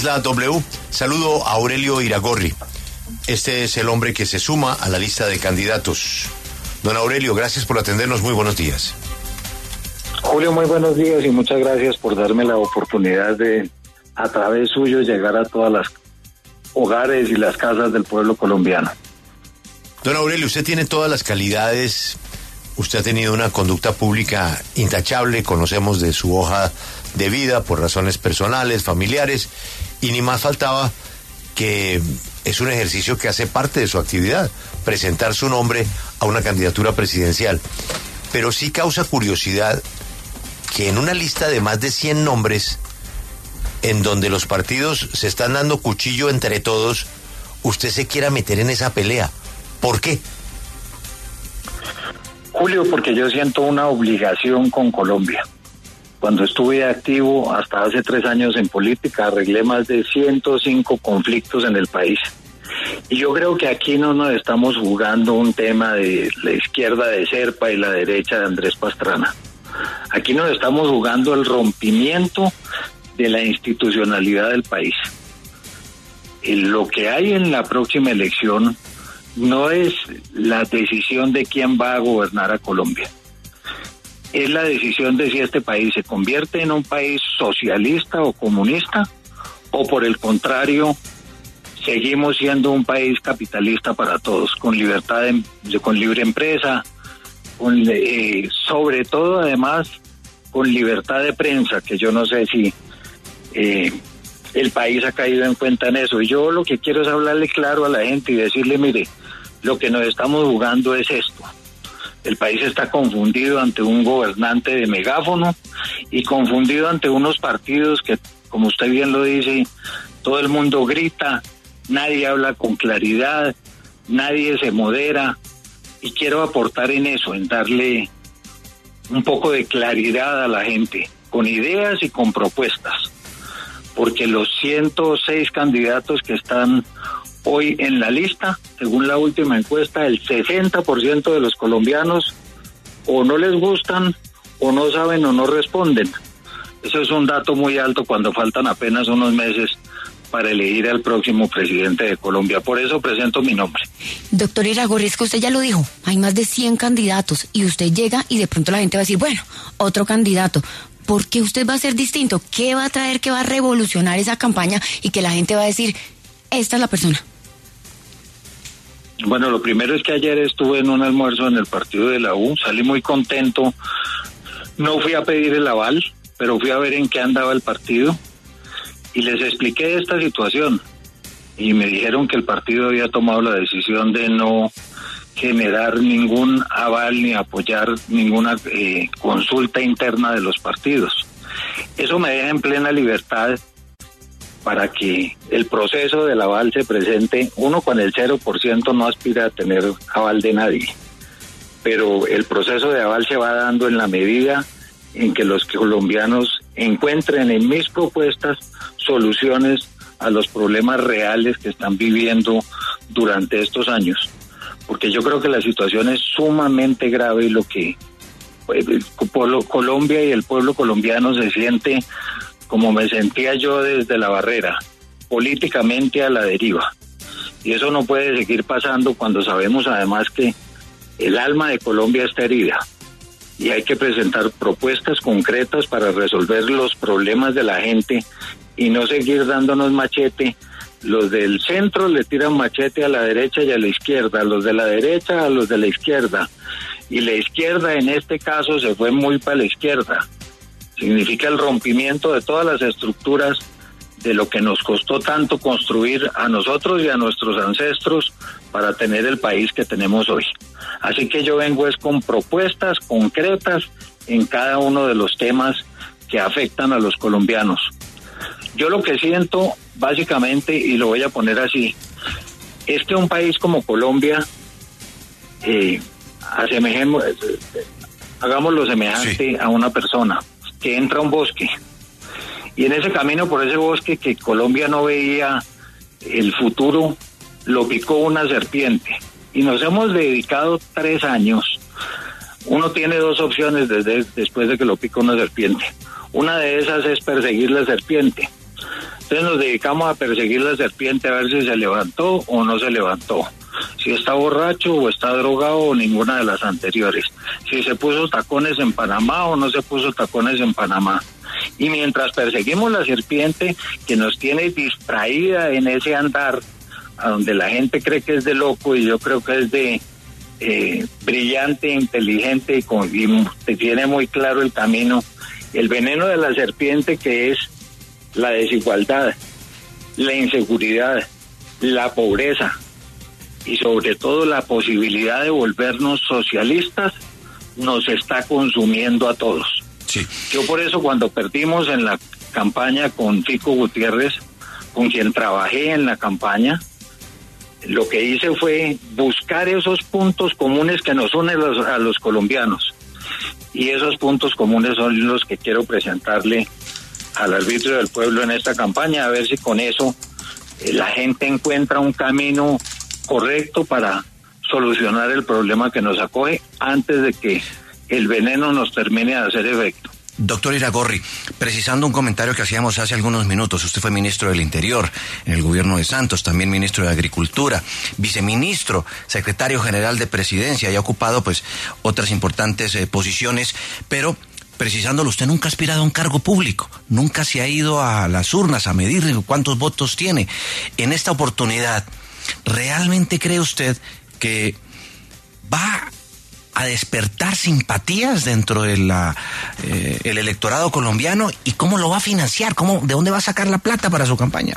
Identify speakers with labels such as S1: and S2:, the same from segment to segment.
S1: La W, saludo a Aurelio Iragorri. Este es el hombre que se suma a la lista de candidatos. Don Aurelio, gracias por atendernos, muy buenos días.
S2: Julio, muy buenos días y muchas gracias por darme la oportunidad de, a través suyo, llegar a todas las hogares y las casas del pueblo colombiano.
S1: Don Aurelio, usted tiene todas las calidades, usted ha tenido una conducta pública intachable, conocemos de su hoja de vida por razones personales, familiares, y ni más faltaba que es un ejercicio que hace parte de su actividad, presentar su nombre a una candidatura presidencial. Pero sí causa curiosidad que en una lista de más de 100 nombres, en donde los partidos se están dando cuchillo entre todos, usted se quiera meter en esa pelea. ¿Por qué?
S2: Julio, porque yo siento una obligación con Colombia. Cuando estuve activo hasta hace 3 años en política, arreglé más de 105 conflictos en el país. Y yo creo que aquí no nos estamos jugando un tema de la izquierda de Serpa y la derecha de Andrés Pastrana. Aquí nos estamos jugando el rompimiento de la institucionalidad del país. Lo que hay en la próxima elección no es la decisión de quién va a gobernar a Colombia. Es la decisión de si este país se convierte en un país socialista o comunista, o por el contrario, seguimos siendo un país capitalista para todos, con libertad, con libre empresa, sobre todo además con libertad de prensa, que yo no sé si el país ha caído en cuenta en eso. Y yo lo que quiero es hablarle claro a la gente y decirle, mire, lo que nos estamos jugando es esto. El país está confundido ante un gobernante de megáfono y confundido ante unos partidos que, como usted bien lo dice, todo el mundo grita, nadie habla con claridad, nadie se modera, y quiero aportar en eso, en darle un poco de claridad a la gente, con ideas y con propuestas, porque los 106 candidatos que están hoy en la lista, según la última encuesta, el 60% de los colombianos o no les gustan, o no saben, o no responden. Eso es un dato muy alto cuando faltan apenas unos meses para elegir al próximo presidente de Colombia. Por eso presento mi nombre.
S3: Doctor Iragorri, es que usted ya lo dijo, hay más de 100 candidatos y usted llega y de pronto la gente va a decir, bueno, otro candidato. ¿Por qué usted va a ser distinto? ¿Qué va a traer, qué va a revolucionar esa campaña y que la gente va a decir, esta es la persona?
S2: Bueno, lo primero es que ayer estuve en un almuerzo en el partido de la U, salí muy contento, no fui a pedir el aval, pero fui a ver en qué andaba el partido y les expliqué esta situación y me dijeron que el partido había tomado la decisión de no generar ningún aval ni apoyar ninguna consulta interna de los partidos. Eso me deja en plena libertad para que el proceso del aval se presente. Uno con el 0% no aspira a tener aval de nadie, pero el proceso de aval se va dando en la medida en que los colombianos encuentren en mis propuestas soluciones a los problemas reales que están viviendo durante estos años, porque yo creo que la situación es sumamente grave y lo que Colombia y el pueblo colombiano se siente como me sentía yo desde la barrera, políticamente a la deriva. Y eso no puede seguir pasando cuando sabemos además que el alma de Colombia está herida. Y hay que presentar propuestas concretas para resolver los problemas de la gente y no seguir dándonos machete. Los del centro le tiran machete a la derecha y a la izquierda, los de la derecha a los de la izquierda. Y la izquierda en este caso se fue muy para la izquierda. Significa el rompimiento de todas las estructuras de lo que nos costó tanto construir a nosotros y a nuestros ancestros para tener el país que tenemos hoy. Así que yo vengo es con propuestas concretas en cada uno de los temas que afectan a los colombianos. Yo lo que siento básicamente, y lo voy a poner así, es que un país como Colombia, hagámoslo semejante a una persona que entra a un bosque y en ese camino por ese bosque que Colombia no veía el futuro, lo picó una serpiente y nos hemos dedicado 3 años. Uno tiene 2 opciones después de que lo pica una serpiente. Una de esas es perseguir la serpiente. Entonces nos dedicamos a perseguir la serpiente a ver si se levantó o no se levantó. Si está borracho o está drogado o ninguna de las anteriores. Si se puso tacones en Panamá o no se puso tacones en Panamá. Y mientras perseguimos la serpiente que nos tiene distraída en ese andar, a donde la gente cree que es de loco y yo creo que es de brillante, inteligente y tiene muy claro el camino, el veneno de la serpiente que es la desigualdad, la inseguridad, la pobreza y sobre todo la posibilidad de volvernos socialistas nos está consumiendo a todos.
S4: Sí.
S2: Yo por eso cuando perdimos en la campaña con Fico Gutiérrez, con quien trabajé en la campaña, lo que hice fue buscar esos puntos comunes que nos unen a los colombianos. Y esos puntos comunes son los que quiero presentarle al arbitrio del pueblo en esta campaña, a ver si con eso la gente encuentra un camino correcto para solucionar el problema que nos acoge antes de que el veneno nos termine de hacer efecto.
S4: Doctor Iragorri, precisando un comentario que hacíamos hace algunos minutos, usted fue ministro del Interior en el gobierno de Santos, también ministro de Agricultura, viceministro, secretario general de Presidencia y ha ocupado pues otras importantes posiciones, pero precisándolo, usted nunca ha aspirado a un cargo público, nunca se ha ido a las urnas a medir cuántos votos tiene. En esta oportunidad, ¿realmente cree usted que va a despertar simpatías dentro de el electorado colombiano? ¿Y cómo lo va a financiar? ¿De dónde va a sacar la plata para su campaña?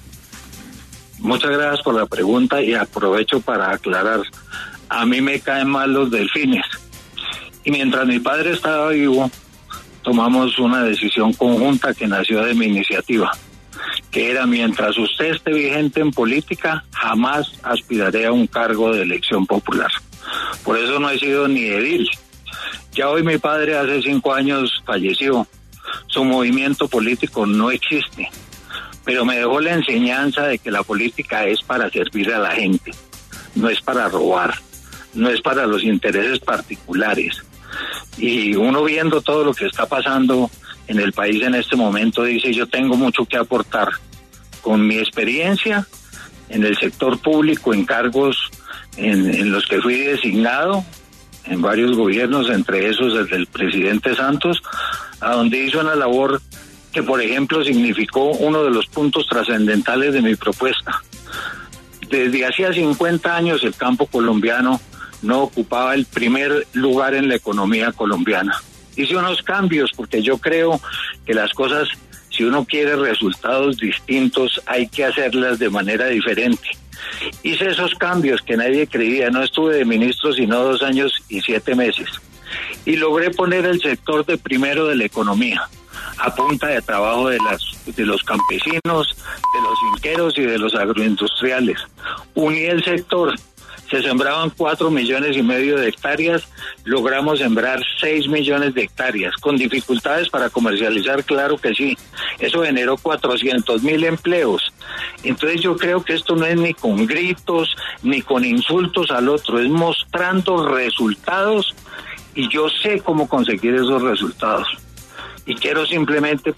S2: Muchas gracias por la pregunta y aprovecho para aclarar. A mí me caen mal los delfines. Y mientras mi padre estaba vivo, tomamos una decisión conjunta que nació de mi iniciativa, que era: mientras usted esté vigente en política, jamás aspiraré a un cargo de elección popular. Por eso no he sido ni edil. Ya hoy mi padre hace 5 años falleció. Su movimiento político no existe, pero me dejó la enseñanza de que la política es para servir a la gente, no es para robar, no es para los intereses particulares. Y uno viendo todo lo que está pasando en el país en este momento dice: yo tengo mucho que aportar con mi experiencia en el sector público, en cargos en los que fui designado en varios gobiernos, entre esos el del presidente Santos, a donde hizo una labor que, por ejemplo, significó uno de los puntos trascendentales de mi propuesta. Desde hacía 50 años el campo colombiano no ocupaba el primer lugar en la economía colombiana. Hice unos cambios porque yo creo que las cosas, si uno quiere resultados distintos, hay que hacerlas de manera diferente. Hice esos cambios que nadie creía, no estuve de ministro sino 2 años y 7 meses. Y logré poner el sector de primero de la economía, a punta de trabajo de los campesinos, de los finqueros y de los agroindustriales. Uní el sector. Se sembraban 4,5 millones de hectáreas, logramos sembrar 6 millones de hectáreas, con dificultades para comercializar, claro que sí. Eso generó 400,000 empleos. Entonces yo creo que esto no es ni con gritos, ni con insultos al otro, es mostrando resultados, y yo sé cómo conseguir esos resultados. Y quiero simplemente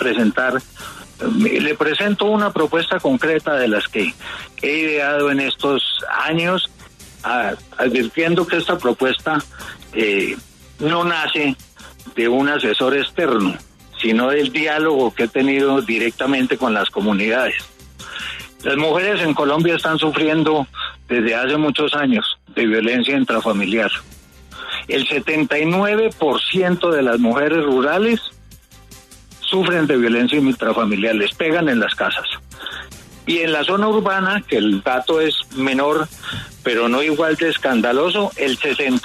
S2: le presento una propuesta concreta de las que he ideado en estos años, advirtiendo que esta propuesta no nace de un asesor externo, sino del diálogo que he tenido directamente con las comunidades. Las mujeres en Colombia están sufriendo desde hace muchos años de violencia intrafamiliar. El 79% de las mujeres rurales sufren de violencia intrafamiliar, les pegan en las casas. Y en la zona urbana, que el dato es menor, pero no igual de escandaloso, el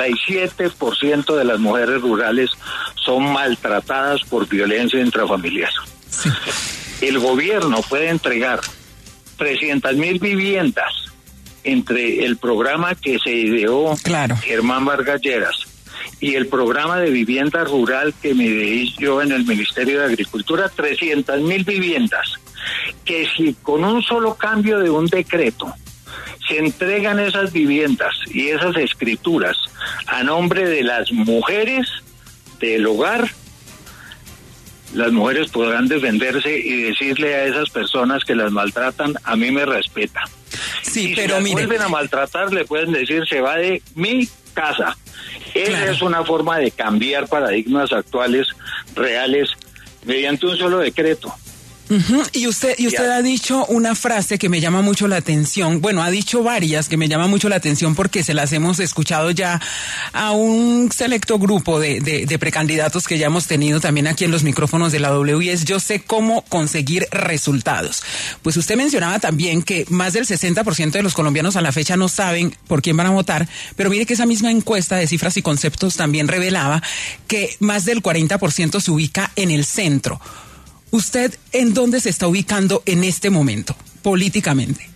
S2: 67% de las mujeres rurales son maltratadas por violencia intrafamiliar. Sí. El gobierno puede entregar 300,000 viviendas entre el programa que se ideó Germán Vargas Lleras y el programa de vivienda rural que me di yo en el Ministerio de Agricultura, 300,000 viviendas, que si con un solo cambio de un decreto se entregan esas viviendas y esas escrituras a nombre de las mujeres del hogar, las mujeres podrán defenderse y decirle a esas personas que las maltratan, a mí me respeta.
S5: Sí,
S2: y
S5: pero
S2: si las
S5: mire,
S2: vuelven a maltratar, le pueden decir, se va de mi casa. Esa
S5: claro,
S2: es una forma de cambiar paradigmas actuales, reales, mediante un solo decreto.
S5: Y usted ha dicho una frase que me llama mucho la atención. Bueno, ha dicho varias que me llama mucho la atención porque se las hemos escuchado ya a un selecto grupo de precandidatos que ya hemos tenido también aquí en los micrófonos de la W, y es: yo sé cómo conseguir resultados. Pues usted mencionaba también que más del 60% de los colombianos a la fecha no saben por quién van a votar, pero mire que esa misma encuesta de Cifras y Conceptos también revelaba que más del 40% se ubica en el centro. ¿Usted en dónde se está ubicando en este momento, políticamente?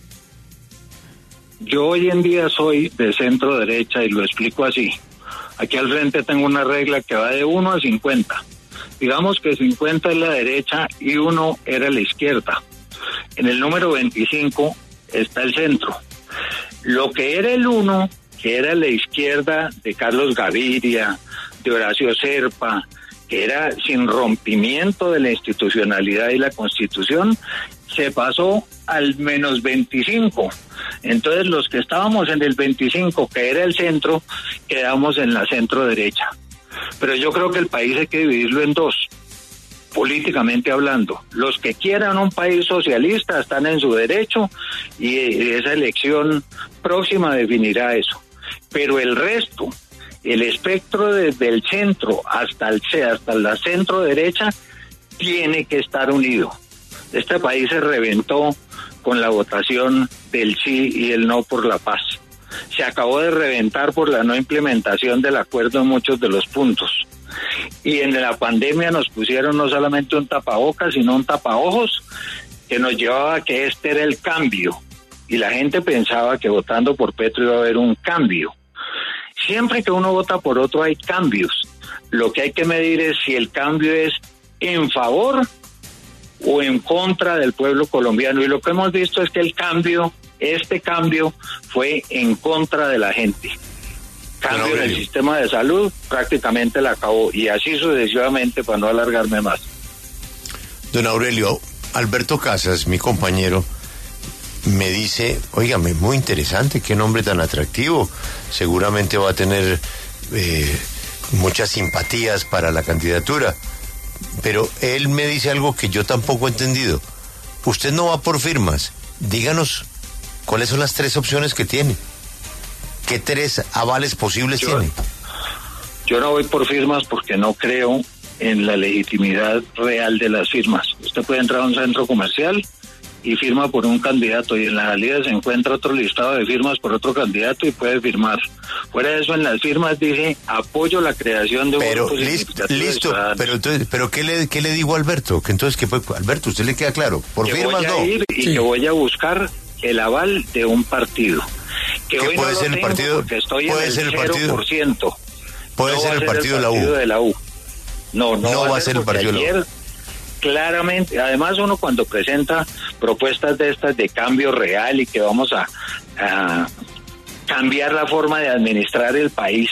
S2: Yo hoy en día soy de centro derecha y lo explico así. Aquí al frente tengo una regla que va de 1 a 50. Digamos que 50 es la derecha y 1 era la izquierda. En el número 25 está el centro. Lo que era el 1, que era la izquierda de Carlos Gaviria, de Horacio Serpa, que era sin rompimiento de la institucionalidad y la Constitución, se pasó al menos 25. Entonces los que estábamos en el 25, que era el centro, quedamos en la centro derecha. Pero yo creo que el país hay que dividirlo en dos, políticamente hablando. Los que quieran un país socialista están en su derecho y esa elección próxima definirá eso. Pero el resto, el espectro desde el centro hasta la centro derecha, tiene que estar unido. Este país se reventó con la votación del sí y el no por la paz. Se acabó de reventar por la no implementación del acuerdo en muchos de los puntos. Y en la pandemia nos pusieron no solamente un tapabocas, sino un tapaojos, que nos llevaba a que este era el cambio. Y la gente pensaba que votando por Petro iba a haber un cambio. Siempre que uno vota por otro hay cambios. Lo que hay que medir es si el cambio es en favor o en contra del pueblo colombiano. Y lo que hemos visto es que este cambio fue en contra de la gente. Cambio en el sistema de salud, prácticamente la acabó. Y así sucesivamente, para no alargarme más.
S1: Don Aurelio, Alberto Casas, mi compañero, me dice, óigame, muy interesante, qué nombre tan atractivo, seguramente va a tener muchas simpatías para la candidatura, pero él me dice algo que yo tampoco he entendido. Usted no va por firmas, díganos cuáles son las 3 opciones que tiene, qué 3 avales posibles tiene.
S2: Yo no voy por firmas porque no creo en la legitimidad real de las firmas. Usted puede entrar a un centro comercial y firma por un candidato, y en la salida se encuentra otro listado de firmas por otro candidato y puede firmar. Fuera de eso, en las firmas dice apoyo la creación de
S1: pero
S2: grupos
S1: listo, pero ¿qué le digo a Alberto? Que entonces, ¿qué fue? Alberto, ¿usted le queda claro? Por
S2: que
S1: firmas
S2: voy a
S1: no.
S2: ir y que voy a buscar el aval de un partido. Que hoy
S1: puede
S2: no
S1: ser
S2: lo
S1: el
S2: tengo
S1: partido,
S2: porque estoy
S1: puede
S2: en
S1: ser
S2: el
S1: el partido,
S2: 0%.
S1: puede ser el partido de la U.
S2: No va a ser el partido de la U. Claramente, además uno cuando presenta propuestas de estas de cambio real y que vamos a cambiar la forma de administrar el país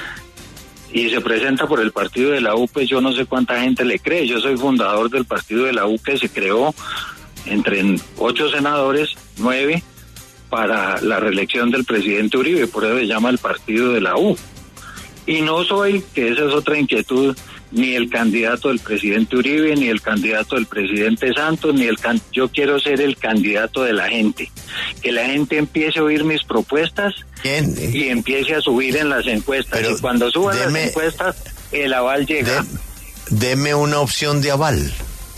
S2: y se presenta por el partido de la U, pues yo no sé cuánta gente le cree. Yo soy fundador del partido de la U, que se creó entre 8 senadores, 9 para la reelección del presidente Uribe, por eso se llama el partido de la U. Y no soy, que esa es otra inquietud, ni el candidato del presidente Uribe, ni el candidato del presidente Santos, yo quiero ser el candidato de la gente. Que la gente empiece a oír mis propuestas y empiece a subir en las encuestas. Pero y cuando suban las encuestas, el aval llega.
S1: Deme una opción de aval.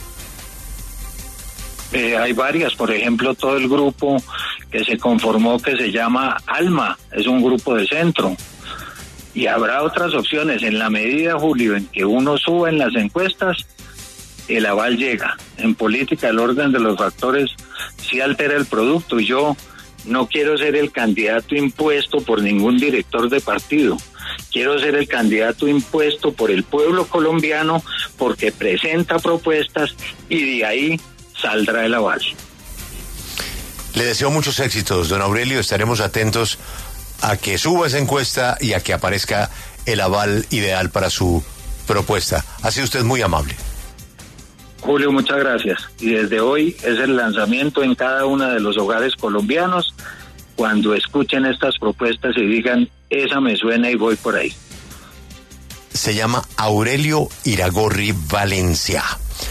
S2: Hay varias, por ejemplo, todo el grupo que se conformó, que se llama ALMA, es un grupo de centro. Y habrá otras opciones. En la medida, Julio, en que uno suba en las encuestas, el aval llega. En política, el orden de los factores sí altera el producto. Y yo no quiero ser el candidato impuesto por ningún director de partido. Quiero ser el candidato impuesto por el pueblo colombiano porque presenta propuestas y de ahí saldrá el aval.
S1: Le deseo muchos éxitos, don Aurelio. Estaremos atentos a que suba esa encuesta y a que aparezca el aval ideal para su propuesta. Ha sido usted muy amable.
S2: Julio, muchas gracias. Y desde hoy es el lanzamiento en cada uno de los hogares colombianos. Cuando escuchen estas propuestas y digan, esa me suena y voy por ahí.
S1: Se llama Aurelio Iragorri Valencia.